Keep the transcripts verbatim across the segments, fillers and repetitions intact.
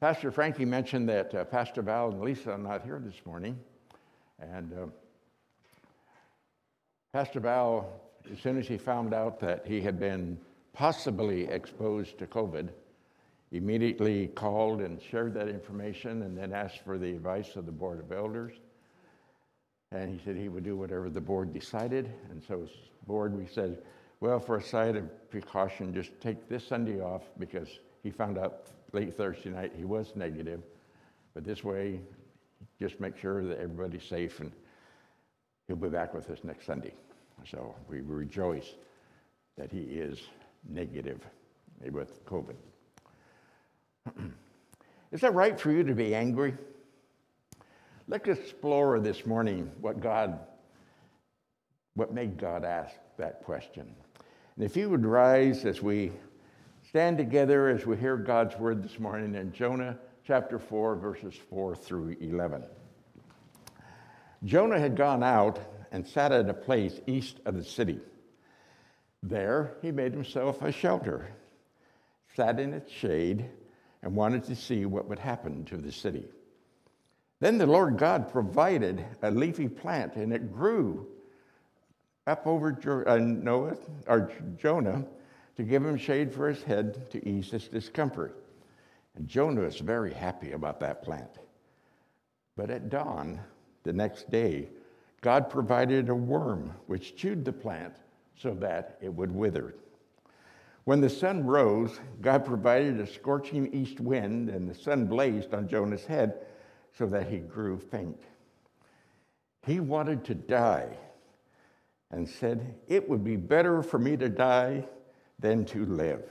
Pastor Frankie mentioned that uh, Pastor Val and Lisa are not here this morning. And uh, Pastor Val, as soon as he found out that he had been possibly exposed to COVID, immediately called and shared that information and then asked for the advice of the Board of Elders. And he said he would do whatever the board decided. And so as board, we said, well, for a side of precaution, just take this Sunday off, because he found out late Thursday night he was negative. But this way, just make sure that everybody's safe, and he'll be back with us next Sunday. So we rejoice that he is negative with COVID. Is that right for you to be angry? Let's explore this morning what God, what made God ask that question. And if you would rise as we stand together as we hear God's word this morning in Jonah chapter four, verses four through eleven. Jonah had gone out and sat at a place east of the city. There he made himself a shelter, sat in its shade, and wanted to see what would happen to the city. Then the Lord God provided a leafy plant, and it grew up over jo- uh, Noah, or Jonah, to give him shade for his head to ease his discomfort. And Jonah was very happy about that plant. But at dawn, the next day, God provided a worm which chewed the plant so that it would wither. When the sun rose, God provided a scorching east wind, and the sun blazed on Jonah's head so that he grew faint. He wanted to die and said, "It would be better for me to die than to live."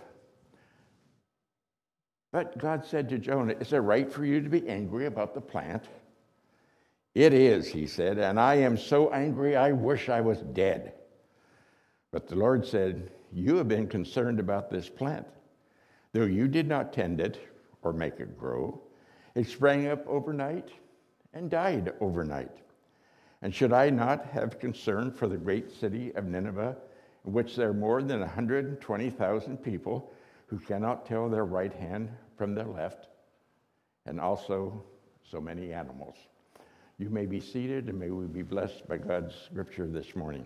But God said to Jonah, "Is it right for you to be angry about the plant?" "It is," he said, "and I am so angry I wish I was dead." But the Lord said, "You have been concerned about this plant. Though you did not tend it or make it grow, it sprang up overnight and died overnight. And should I not have concern for the great city of Nineveh, in which there are more than one hundred twenty thousand people who cannot tell their right hand from their left, and also so many animals?" You may be seated, and may we be blessed by God's scripture this morning.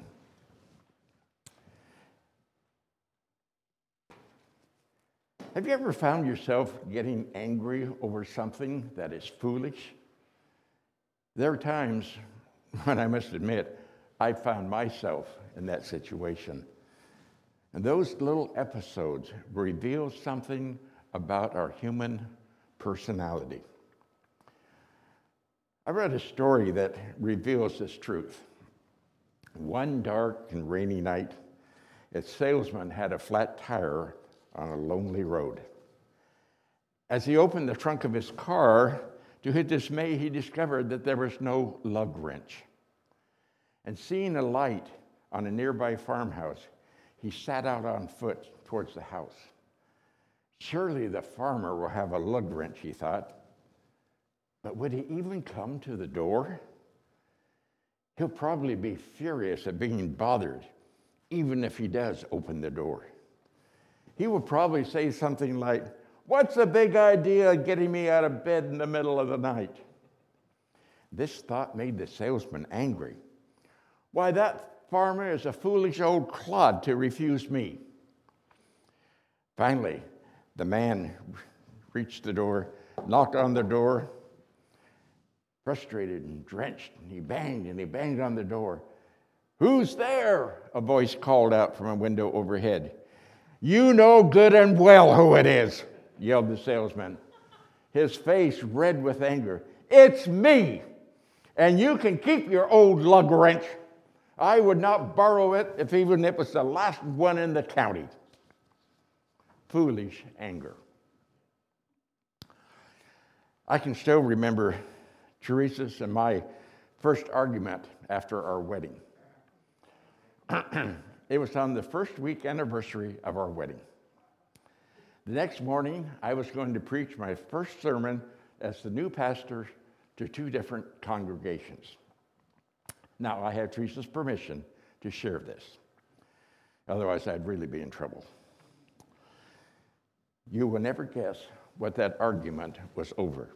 Have you ever found yourself getting angry over something that is foolish? There are times when I must admit I found myself in that situation. And those little episodes reveal something about our human personality. I read a story that reveals this truth. One dark and rainy night, a salesman had a flat tire on a lonely road. As he opened the trunk of his car, to his dismay, he discovered that there was no lug wrench. And seeing a light on a nearby farmhouse, he set out on foot towards the house. Surely the farmer will have a lug wrench, he thought. But would he even come to the door? He'll probably be furious at being bothered, even if he does open the door. He will probably say something like, "What's the big idea of getting me out of bed in the middle of the night?" This thought made the salesman angry. "Why, that farmer is a foolish old clod to refuse me." Finally, the man reached the door, knocked on the door. Frustrated and drenched, and he banged and he banged on the door. "Who's there?" a voice called out from a window overhead. "You know good and well who it is," yelled the salesman, his face red with anger. "It's me, and you can keep your old lug wrench. I would not borrow it if even it was the last one in the county." Foolish anger. I can still remember Teresa's and my first argument after our wedding. It was on the first week anniversary of our wedding. The next morning, I was going to preach my first sermon as the new pastor to two different congregations. Now, I have Teresa's permission to share this. Otherwise, I'd really be in trouble. You will never guess what that argument was over.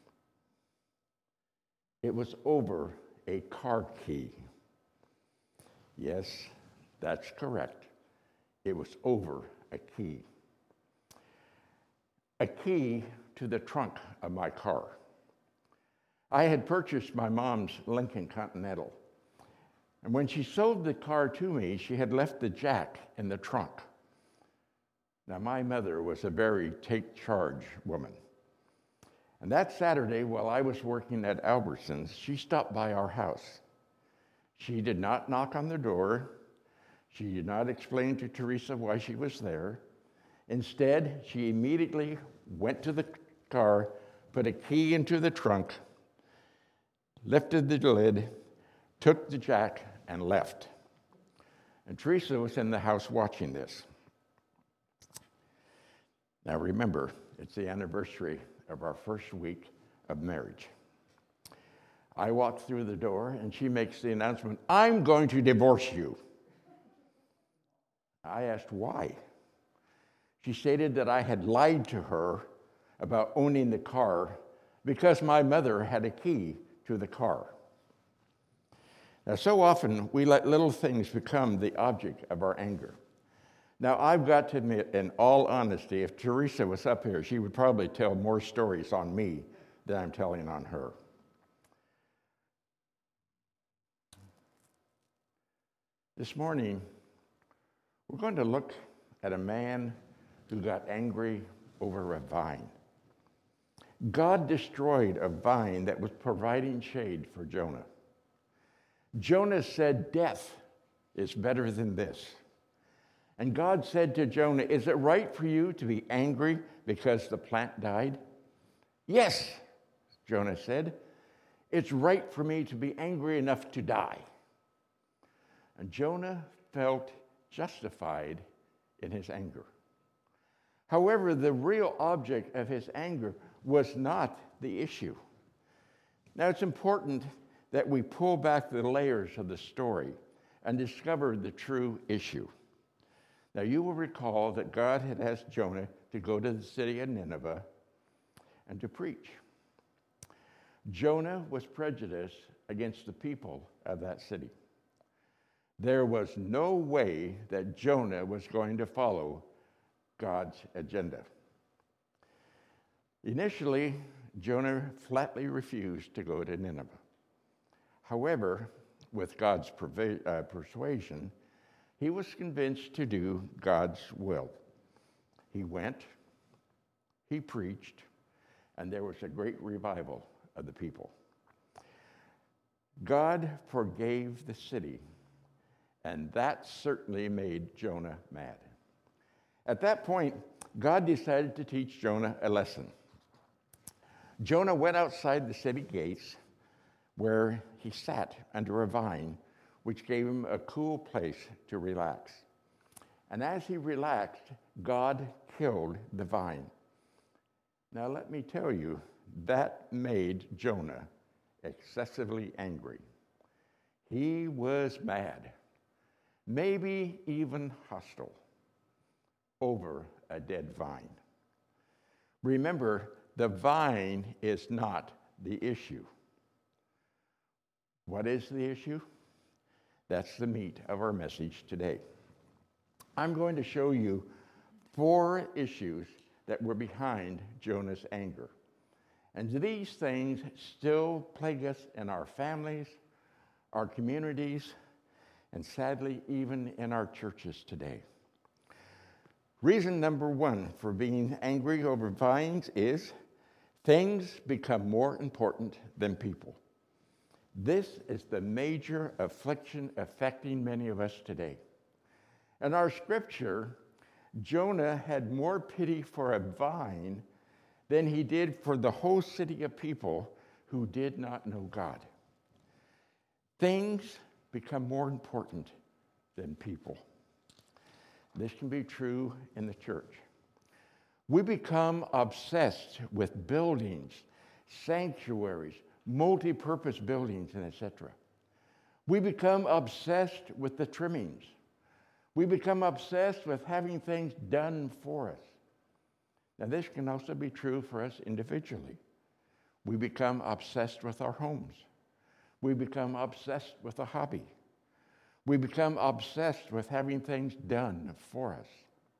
It was over a car key. Yes, that's correct. It was over a key. A key to the trunk of my car. I had purchased my mom's Lincoln Continental, and when she sold the car to me, she had left the jack in the trunk. Now, my mother was a very take-charge woman. And that Saturday, while I was working at Albertsons, she stopped by our house. She did not knock on the door. She did not explain to Teresa why she was there. Instead, she immediately went to the car, put a key into the trunk, lifted the lid, took the jack, and left. And Teresa was in the house watching this. Now remember, it's the anniversary of our first week of marriage. I walked through the door, and she makes the announcement, "I'm going to divorce you." I asked why. She stated that I had lied to her about owning the car because my mother had a key to the car. Now, so often we let little things become the object of our anger. Now, I've got to admit, in all honesty, if Teresa was up here, she would probably tell more stories on me than I'm telling on her. This morning, we're going to look at a man who got angry over a vine. God destroyed a vine that was providing shade for Jonah. Jonah said, "Death is better than this." And God said to Jonah, "Is it right for you to be angry because the plant died?" "Yes," Jonah said. "It's right for me to be angry enough to die." And Jonah felt justified in his anger. However, the real object of his anger was not the issue. Now, it's important that we pull back the layers of the story and discover the true issue. Now, you will recall that God had asked Jonah to go to the city of Nineveh and to preach. Jonah was prejudiced against the people of that city. There was no way that Jonah was going to follow God's agenda. Initially, Jonah flatly refused to go to Nineveh. However, with God's perva- uh, persuasion, he was convinced to do God's will. He went, he preached, and there was a great revival of the people. God forgave the city, and that certainly made Jonah mad. At that point, God decided to teach Jonah a lesson. Jonah went outside the city gates where he sat under a vine, which gave him a cool place to relax. And as he relaxed, God killed the vine. Now let me tell you, that made Jonah excessively angry. He was mad, maybe even hostile, over a dead vine. Remember, the vine is not the issue. What is the issue? That's the meat of our message today. I'm going to show you four issues that were behind Jonah's anger. And these things still plague us in our families, our communities, and sadly, even in our churches today. Reason number one for being angry over vines is things become more important than people. This is the major affliction affecting many of us today. In our scripture, Jonah had more pity for a vine than he did for the whole city of people who did not know God. Things become more important than people. This can be true in the church. We become obsessed with buildings, sanctuaries, multi-purpose buildings, and et cetera. We become obsessed with the trimmings. We become obsessed with having things done for us. Now, this can also be true for us individually. We become obsessed with our homes. We become obsessed with a hobby. We become obsessed with having things done for us.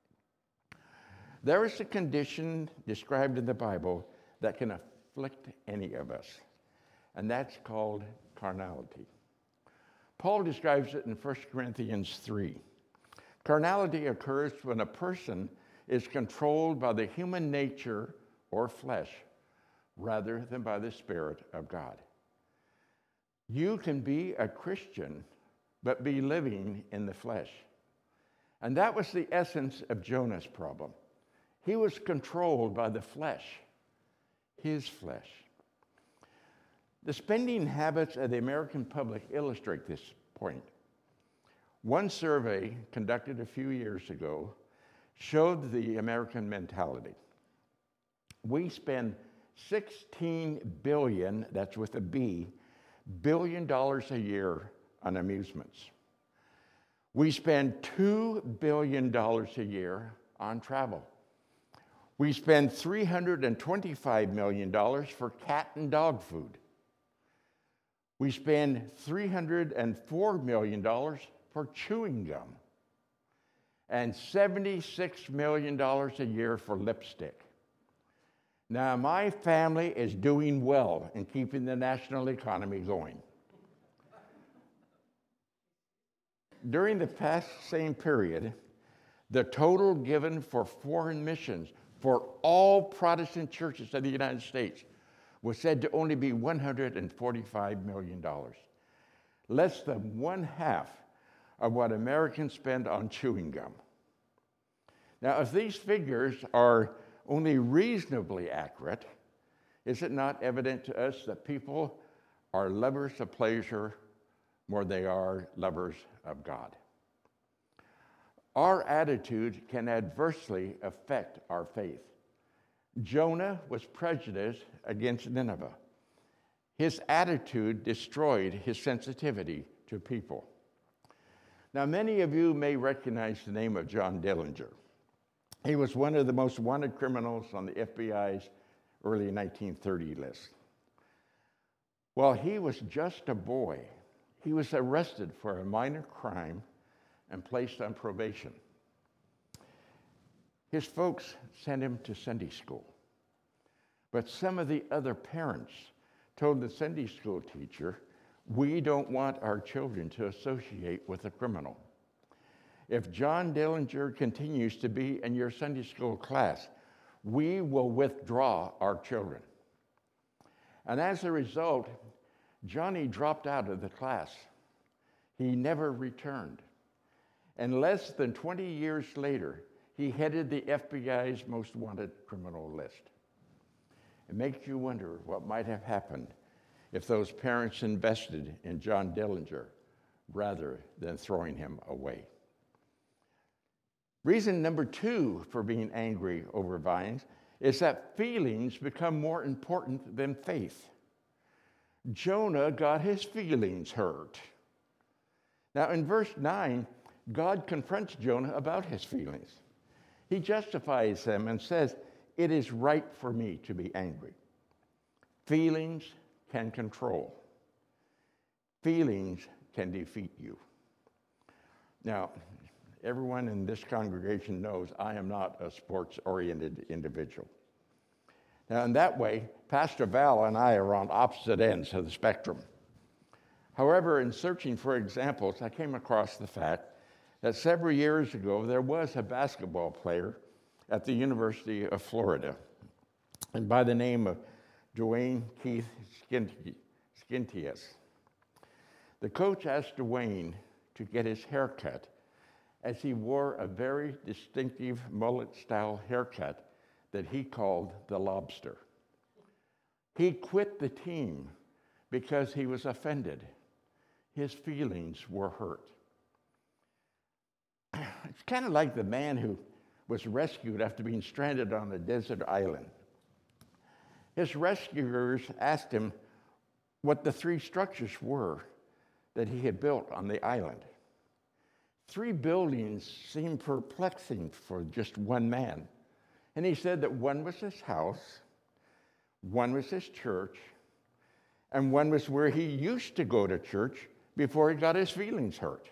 There is a condition described in the Bible that can afflict any of us, and that's called carnality. Paul describes it in First Corinthians three. Carnality occurs when a person is controlled by the human nature or flesh rather than by the Spirit of God. You can be a Christian but be living in the flesh. And that was the essence of Jonah's problem. He was controlled by the flesh, his flesh. The spending habits of the American public illustrate this point. One survey conducted a few years ago showed the American mentality. We spend sixteen billion, that's with a B, billion dollars a year on amusements. We spend two billion dollars a year on travel. We spend three hundred twenty-five million dollars for cat and dog food. We spend three hundred four million dollars for chewing gum and seventy-six million dollars a year for lipstick. Now, my family is doing well in keeping the national economy going. During the past same period, the total given for foreign missions for all Protestant churches of the United States was said to only be one hundred forty-five million dollars, less than one half of what Americans spend on chewing gum. Now, if these figures are only reasonably accurate, is it not evident to us that people are lovers of pleasure more than they are lovers of God? Our attitude can adversely affect our faith. Jonah was prejudiced against Nineveh. His attitude destroyed his sensitivity to people. Now, many of you may recognize the name of John Dillinger. He was one of the most wanted criminals on the F B I's early nineteen thirty list. While he was just a boy, he was arrested for a minor crime and placed on probation. His folks sent him to Sunday school. But some of the other parents told the Sunday school teacher, "We don't want our children to associate with a criminal. If John Dillinger continues to be in your Sunday school class, we will withdraw our children." And as a result, Johnny dropped out of the class. He never returned. And less than twenty years later, he headed the F B I's most wanted criminal list. It makes you wonder what might have happened if those parents invested in John Dillinger rather than throwing him away. Reason number two for being angry over vines is that feelings become more important than faith. Jonah got his feelings hurt. Now, in verse nine, God confronts Jonah about his feelings. He justifies them and says, "It is right for me to be angry." Feelings can control. Feelings can defeat you. Now, everyone in this congregation knows I am not a sports-oriented individual. Now, in that way, Pastor Val and I are on opposite ends of the spectrum. However, in searching for examples, I came across the fact that several years ago, there was a basketball player at the University of Florida, and by the name of Dwayne Keith Skintius. The coach asked Dwayne to get his hair cut, as he wore a very distinctive mullet-style haircut that he called the lobster. He quit the team because he was offended. His feelings were hurt. It's kind of like the man who was rescued after being stranded on a desert island. His rescuers asked him what the three structures were that he had built on the island. Three buildings seemed perplexing for just one man, And he said that one was his house, one was his church, and one was where he used to go to church before he got his feelings hurt.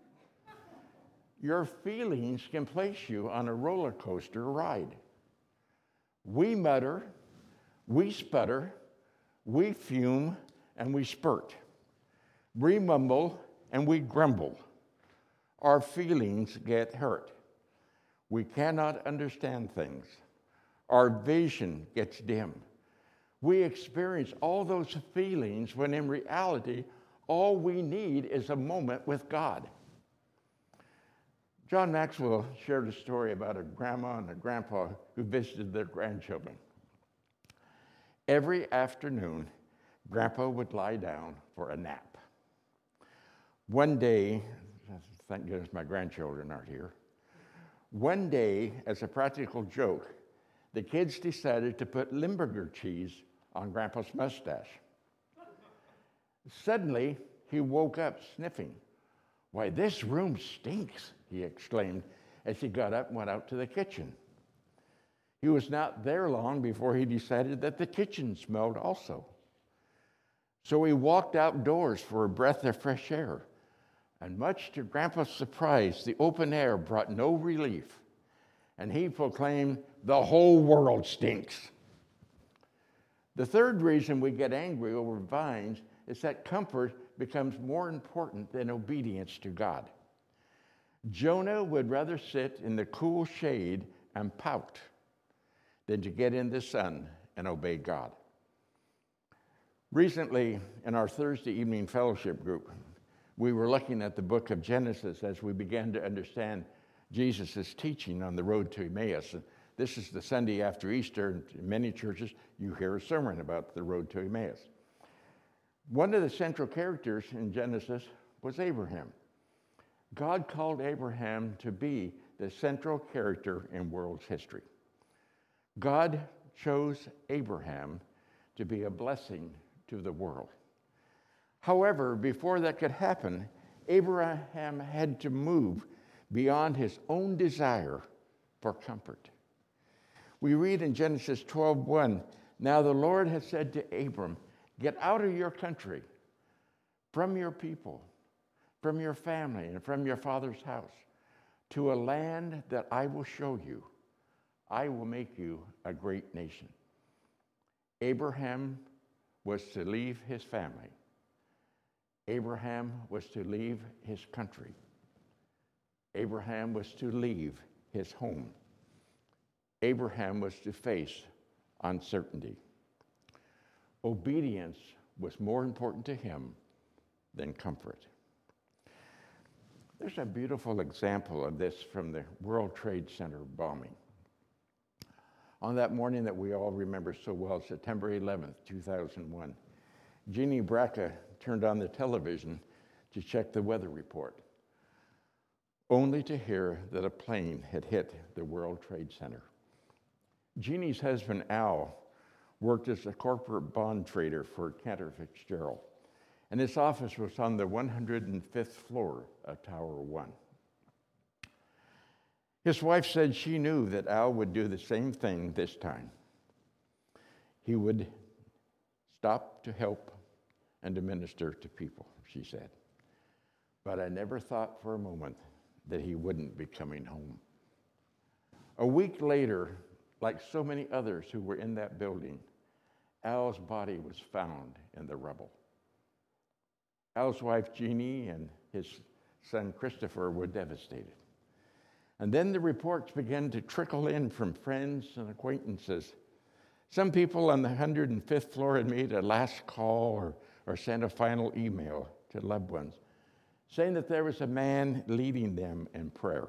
Your feelings can place you on a roller coaster ride. We mutter, we sputter, we fume, and we spurt. We mumble and we grumble. Our feelings get hurt. We cannot understand things. Our vision gets dim. We experience all those feelings when in reality, all we need is a moment with God. John Maxwell shared a story about a grandma and a grandpa who visited their grandchildren. Every afternoon, Grandpa would lie down for a nap. One day, thank goodness my grandchildren aren't here, one day, as a practical joke, the kids decided to put Limburger cheese on Grandpa's mustache. Suddenly, he woke up sniffing. "Why, this room stinks," he exclaimed as he got up and went out to the kitchen. He was not there long before he decided that the kitchen smelled also. So he walked outdoors for a breath of fresh air, and much to Grandpa's surprise, the open air brought no relief, and he proclaimed, "The whole world stinks." The third reason we get angry over vines is that comfort becomes more important than obedience to God. Jonah would rather sit in the cool shade and pout than to get in the sun and obey God. Recently, in our Thursday evening fellowship group, we were looking at the book of Genesis as we began to understand Jesus' teaching on the road to Emmaus. This is the Sunday after Easter, and in many churches, you hear a sermon about the road to Emmaus. One of the central characters in Genesis was Abraham. God called Abraham to be the central character in world's history. God chose Abraham to be a blessing to the world. However, before that could happen, Abraham had to move beyond his own desire for comfort. We read in Genesis twelve one, "Now the Lord has said to Abram, get out of your country, from your people, from your family, and from your father's house, to a land that I will show you. I will make you a great nation." Abraham was to leave his family. Abraham was to leave his country. Abraham was to leave his home. Abraham was to face uncertainty. Obedience was more important to him than comfort. There's a beautiful example of this from the World Trade Center bombing. On that morning that we all remember so well, September eleventh, two thousand one, Jeannie Braca turned on the television to check the weather report, only to hear that a plane had hit the World Trade Center. Jeannie's husband, Al, worked as a corporate bond trader for Cantor Fitzgerald, and his office was on the one hundred fifth floor of Tower One. His wife said she knew that Al would do the same thing this time. He would stop to help and to minister to people, she said. But I never thought for a moment that he wouldn't be coming home. A week later, like so many others who were in that building, Al's body was found in the rubble. Al's wife, Jeannie, and his son, Christopher, were devastated. And then the reports began to trickle in from friends and acquaintances. Some people on the one hundred fifth floor had made a last call or, or sent a final email to loved ones, saying that there was a man leading them in prayer.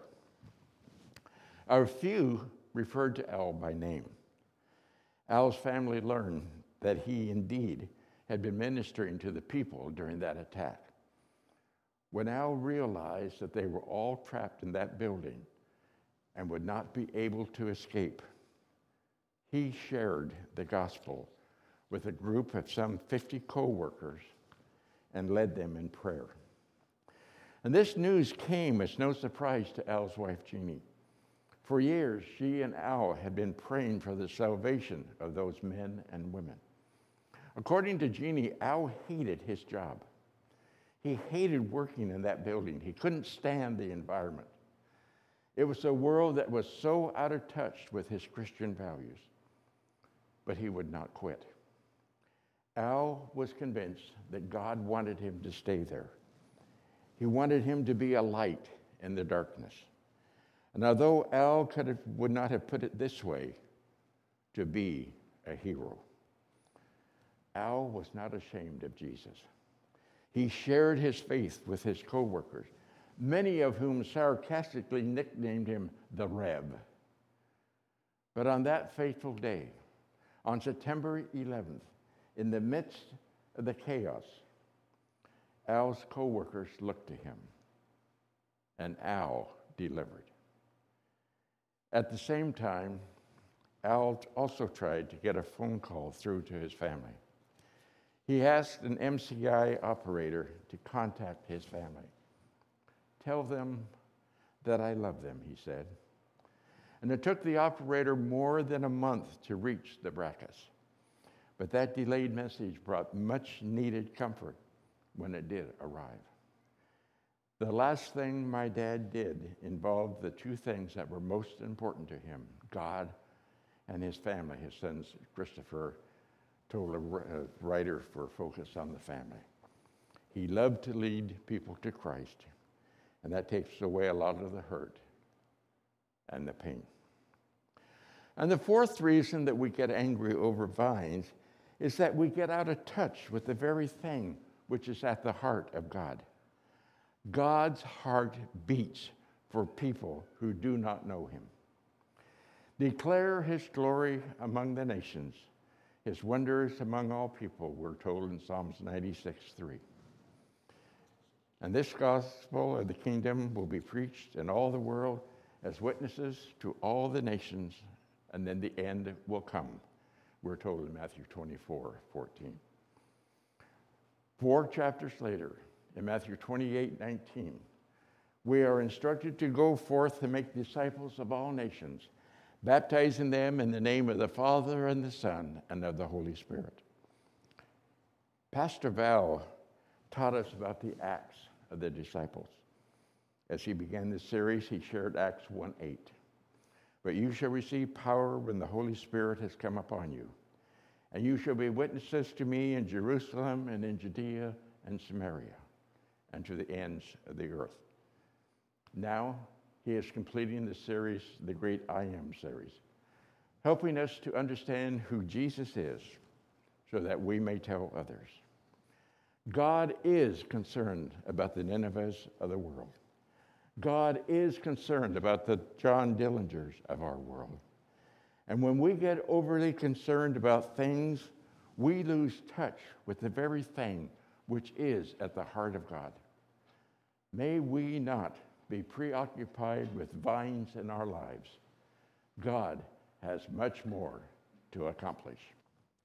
A few referred to Al by name. Al's family learned that he indeed had been ministering to the people during that attack. When Al realized that they were all trapped in that building and would not be able to escape, he shared the gospel with a group of some fifty co-workers and led them in prayer. And this news came as no surprise to Al's wife, Jeannie. For years, she and Al had been praying for the salvation of those men and women. According to Jeannie, Al hated his job. He hated working in that building. He couldn't stand the environment. It was a world that was so out of touch with his Christian values. But he would not quit. Al was convinced that God wanted him to stay there. He wanted him to be a light in the darkness. And although Al could have, would not have put it this way, to be a hero, Al was not ashamed of Jesus. He shared his faith with his co-workers, many of whom sarcastically nicknamed him the Rev. But on that fateful day, on September eleventh, in the midst of the chaos, Al's co-workers looked to him, and Al delivered. At the same time, Al also tried to get a phone call through to his family. He asked an M C I operator to contact his family. Tell them that I love them, he said. And it took the operator more than a month to reach the Brackes. But that delayed message brought much needed comfort when it did arrive. The last thing my dad did involved the two things that were most important to him, God and his family. His son, Christopher, told a writer for Focus on the Family. He loved to lead people to Christ, and that takes away a lot of the hurt and the pain. And the fourth reason that we get angry over vines is that we get out of touch with the very thing which is at the heart of God. God's heart beats for people who do not know him. Declare his glory among the nations, his wonders among all people, we're told in Psalms ninety-six three. And this gospel of the kingdom will be preached in all the world as witnesses to all the nations, and then the end will come, we're told in Matthew twenty-four fourteen. Four chapters later, in Matthew twenty-eight nineteen, we are instructed to go forth and make disciples of all nations, baptizing them in the name of the Father and the Son and of the Holy Spirit. Pastor Val taught us about the Acts of the disciples. As he began this series, he shared Acts one eight. But you shall receive power when the Holy Spirit has come upon you, and you shall be witnesses to me in Jerusalem and in Judea and Samaria, and to the ends of the earth. Now, he is completing the series, the Great I Am series, helping us to understand who Jesus is so that we may tell others. God is concerned about the Ninevehs of the world. God is concerned about the John Dillingers of our world. And when we get overly concerned about things, we lose touch with the very thing which is at the heart of God. May we not be preoccupied with vines in our lives. God has much more to accomplish.